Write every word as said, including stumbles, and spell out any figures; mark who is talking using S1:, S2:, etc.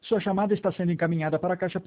S1: Sua chamada está sendo encaminhada para a caixa